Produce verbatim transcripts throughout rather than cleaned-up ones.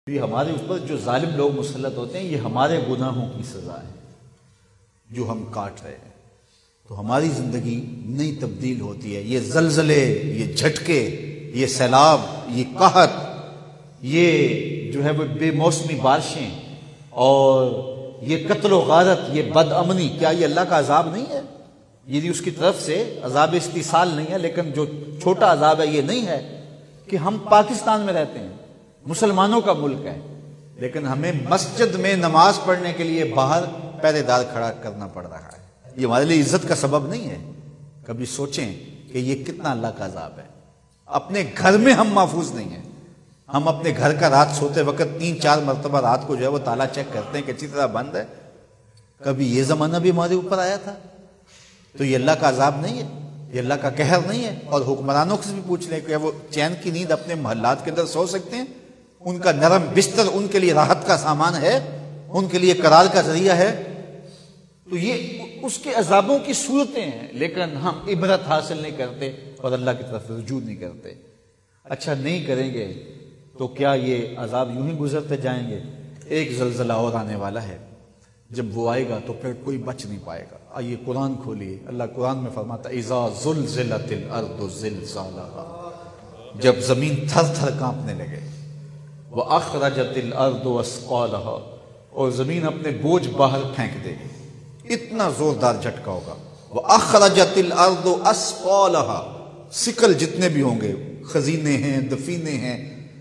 یہ ہمارے اوپر جو ظالم لوگ مسلط ہوتے ہیں یہ ہمارے گناہوں کی سزا ہے جو ہم کاٹ رہے ہیں. تو ہماری زندگی نہیں تبدیل ہوتی ہے. یہ زلزلے، یہ جھٹکے، یہ سیلاب، یہ قحط، یہ جو ہے وہ بے موسمی بارشیں اور یہ قتل و غارت، یہ بد امنی، کیا یہ اللہ کا عذاب نہیں ہے؟ یہ اس کی طرف سے عذاب استیصال نہیں ہے، لیکن جو چھوٹا عذاب ہے یہ نہیں ہے کہ ہم پاکستان میں رہتے ہیں، مسلمانوں کا ملک ہے، لیکن ہمیں مسجد میں نماز پڑھنے کے لیے باہر پہرے دار کھڑا کرنا پڑ رہا ہے. یہ ہمارے لیے عزت کا سبب نہیں ہے. کبھی سوچیں کہ یہ کتنا اللہ کا عذاب ہے. اپنے گھر میں ہم محفوظ نہیں ہیں. ہم اپنے گھر کا رات سوتے وقت تین چار مرتبہ رات کو جو ہے وہ تالا چیک کرتے ہیں کہ اچھی طرح بند ہے. کبھی یہ زمانہ بھی ہمارے اوپر آیا تھا. تو یہ اللہ کا عذاب نہیں ہے، یہ اللہ کا قہر نہیں ہے. اور حکمرانوں سے بھی پوچھ لیں کہ وہ چین کی نیند اپنے محلات کے اندر سو سکتے ہیں؟ ان کا نرم بستر ان کے لیے راحت کا سامان ہے، ان کے لیے قرار کا ذریعہ ہے. تو یہ اس کے عذابوں کی صورتیں ہیں، لیکن ہم عبرت حاصل نہیں کرتے اور اللہ کی طرف رجوع نہیں کرتے. اچھا نہیں کریں گے تو کیا یہ عذاب یوں ہی گزرتے جائیں گے؟ ایک زلزلہ اور آنے والا ہے، جب وہ آئے گا تو پھر کوئی بچ نہیں پائے گا. آئیے قرآن کھولیے. اللہ قرآن میں فرماتا ہے اذا زلزلت الارض زلزالها، جب زمین تھر تھر کانپنے لگے، واخرجت الارض اثقالها، اور زمین اپنے بوجھ باہر پھینک دے گی. اتنا زوردار جھٹکا ہوگا. واخرجت الارض اثقالها، سکل جتنے بھی ہوں گے، خزینے ہیں، دفینے ہیں،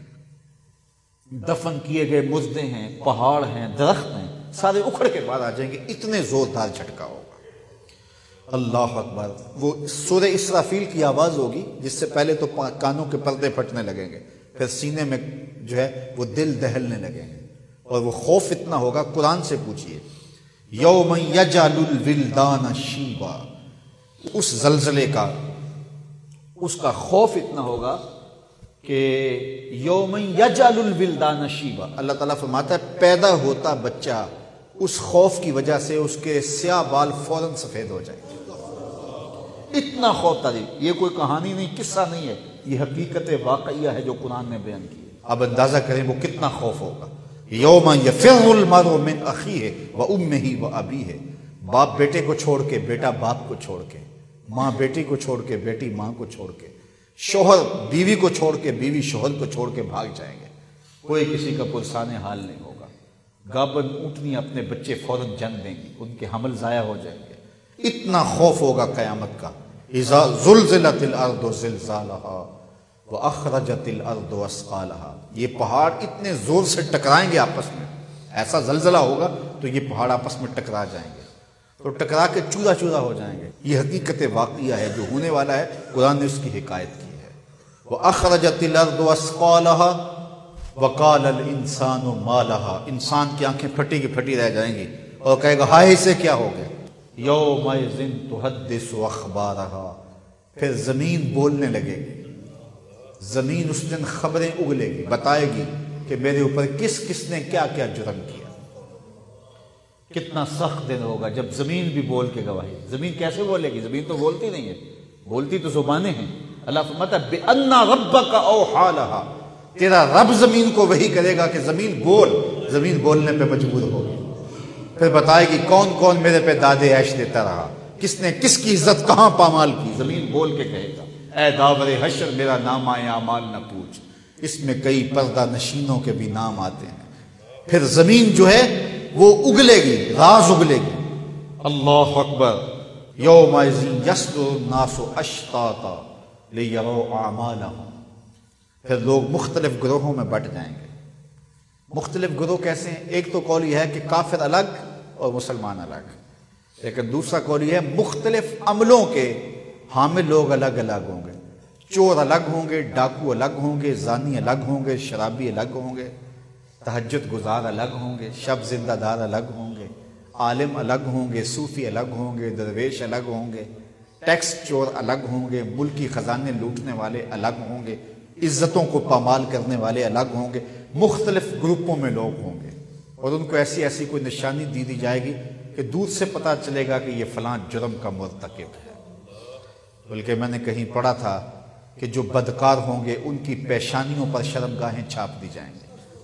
دفن کیے گئے مردے ہیں، پہاڑ ہیں، درخت ہیں، سارے اکھڑ کے باہر آ جائیں گے. اتنے زوردار جھٹکا ہوگا. اللہ اکبر. وہ سورہ اسرافیل کی آواز ہوگی جس سے پہلے تو کانوں کے پردے پھٹنے لگیں گے، پھر سینے میں جو ہے وہ دل دہلنے لگیں گے، اور وہ خوف اتنا ہوگا. قرآن سے پوچھئے یوم یجعل الولدان شیبا، اس زلزلے کا، اس کا خوف اتنا ہوگا کہ یوم یجعل الولدان شیبا، اللہ تعالیٰ فرماتا ہے پیدا ہوتا بچہ اس خوف کی وجہ سے اس کے سیاہ بال فوراً سفید ہو جائیں. اتنا خوف تاریخ. یہ کوئی کہانی نہیں، قصہ نہیں ہے، یہ حقیقت واقعیہ ہے جو قرآن نے بیان کی ہے. اب اندازہ کریں وہ کتنا خوف ہوگا. یوم یفر المرء من اخیہ وامہ وابیہ، باپ بیٹے کو چھوڑ کے، بیٹا باپ کو چھوڑ کے، ماں بیٹی کو چھوڑ کے، بیٹی ماں کو چھوڑ کے، شوہر بیوی کو چھوڑ کے، بیوی شوہر کو چھوڑ کے بھاگ جائیں گے. کوئی کسی کا پرسان حال نہیں ہوگا. گابن اونٹنی اپنے بچے فوراً جن دیں گی، ان کے حمل ضائع ہو جائیں گے. اتنا خوف ہوگا قیامت کا. اذا زلزلت الارض زلزالها واخرجت الارض اثقالها، یہ پہاڑ اتنے زور سے ٹکرائیں گے آپس میں، ایسا زلزلہ ہوگا تو یہ پہاڑ آپس میں ٹکرا جائیں گے، تو ٹکرا کے چورا چورا ہو جائیں گے. یہ حقیقت واقعہ ہے جو ہونے والا ہے. قرآن نے اس کی حکایت کی ہے. واخرجت الارض اثقالها وقال الانسان ما لها، انسان کی آنکھیں پھٹی کی پھٹی رہ جائیں گی اور کہے گا ہائے اسے کیا ہو گیا. یومئذ تحدث اخبارها، پھر زمین بولنے لگے گی. زمین اس دن خبریں اگلے گی، بتائے گی کہ میرے اوپر کس کس نے کیا کیا جرم کیا. کتنا سخت دن ہوگا جب زمین بھی بول کے گواہی. زمین کیسے بولے گی؟ زمین تو بولتی نہیں ہے، بولتی تو زبانیں ہیں. اللہ فرماتا ہے بِأَنَّ رَبَّكَ أَوْحَىٰ لَهَا، تیرا رب زمین کو وحی کرے گا کہ زمین بول. زمین بولنے پہ مجبور ہوگی. پھر بتائے گی کون کون میرے پہ دادے عیش دیتا رہا، کس نے کس کی عزت کہاں پامال کی. زمین بول کے کہے گا اے داور حشر میرا نام آئے اعمال نہ پوچھ. اس میں کئی پردہ نشینوں کے بھی نام آتے ہیں. پھر زمین جو ہے وہ اگلے گی، راز اگلے گی. اللہ اکبر. یومئذ یصدر الناس اشتاتا لیروا اعمالهم، پھر لوگ مختلف گروہوں میں بٹ جائیں گے. مختلف گروہ کیسے ہیں؟ ایک تو قول یہ ہے کہ کافر الگ اور مسلمان الگ، لیکن دوسرا قول یہ ہے مختلف عملوں کے حامل لوگ الگ الگ ہوں گے. چور الگ ہوں گے، ڈاکو الگ ہوں گے، زانی الگ ہوں گے، شرابی الگ ہوں گے، تہجد گزار الگ ہوں گے، شب زندہ دار الگ ہوں گے، عالم الگ ہوں گے، صوفی الگ ہوں گے، درویش الگ ہوں گے، ٹیکس چور الگ ہوں گے، ملکی خزانے لوٹنے والے الگ ہوں گے، عزتوں کو پامال کرنے والے الگ ہوں گے. مختلف گروپوں میں لوگ ہوں گے اور ان کو ایسی ایسی کوئی نشانی دی دی جائے گی کہ دور سے پتہ چلے گا کہ یہ فلاں جرم کا مرتکب ہے. بلکہ میں نے کہیں پڑھا تھا کہ جو بدکار ہوں گے ان کی پیشانیوں پر شرمگاہیں چھاپ دی جائیں گے.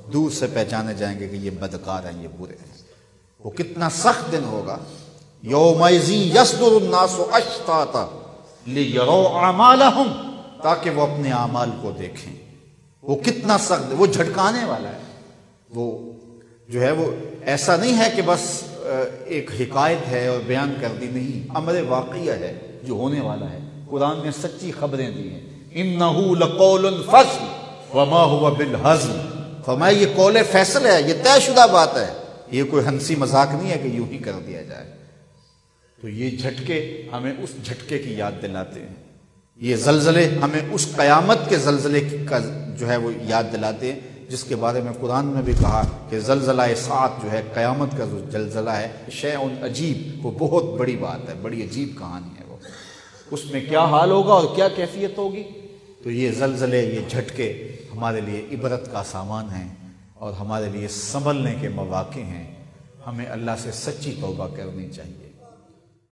دور سے پہچانے جائیں گے کہ یہ بدکار ہیں، یہ برے ہیں۔ وہ کتنا سخت دن ہوگا، یومئذ یصدر الناس اشتاتا لیروا اعمالہم، تاکہ وہ اپنے اعمال کو دیکھیں۔ وہ کتنا سخت، وہ جھٹکانے والا ہے، وہ جو ہے وہ ایسا نہیں ہے کہ بس ایک حکایت ہے اور بیان کر دی، نہیں، امر واقعہ ہے جو ہونے والا ہے۔ قرآن نے سچی خبریں دی ہیں، انہ لقول فصل وما هو بالہزل، فرمایا یہ قول فیصل ہے، یہ طے شدہ بات ہے، یہ کوئی ہنسی مذاق نہیں ہے کہ یوں ہی کر دیا جائے۔ تو یہ جھٹکے ہمیں اس جھٹکے کی یاد دلاتے ہیں، یہ زلزلے ہمیں اس قیامت کے زلزلے کا جو ہے وہ یاد دلاتے ہیں جس کے بارے میں قرآن میں بھی کہا کہ زلزلہ ساعت جو ہے، قیامت کا جو زلزلہ ہے، شیء عجیب، وہ بہت بڑی بات ہے، بڑی عجیب کہانی ہے وہ، اس میں کیا حال ہوگا اور کیا کیفیت ہوگی۔ تو یہ زلزلے، یہ جھٹکے ہمارے لیے عبرت کا سامان ہیں اور ہمارے لیے سنبھلنے کے مواقع ہیں۔ ہمیں اللہ سے سچی توبہ کرنی چاہیے۔